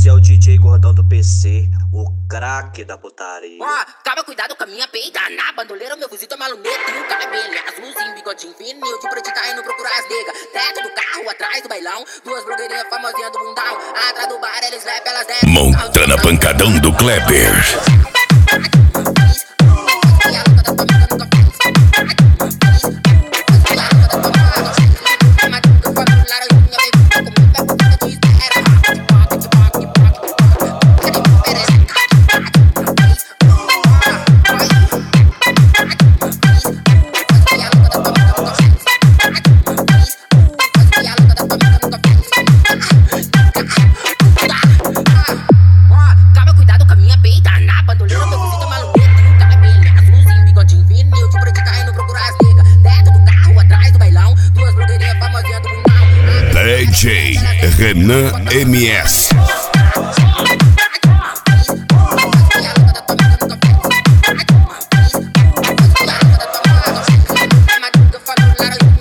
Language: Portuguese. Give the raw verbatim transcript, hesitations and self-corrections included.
Esse é o D J gordão do P C, o craque da putaria. Ó, oh, toma cuidado com a minha peita. Na bandoleira, meu visito é maluneta. E o cabelo azulzinho, bigodinho fininho. De preto tá indo procurar as nega. Teto do carro, atrás do bailão. Duas blogueirinhas famosinhas do mundão. Atrás do bar, eles levam, elas descem. Montana pancadão do Kleber. D J Renan M S. Madruga, falou, Lara,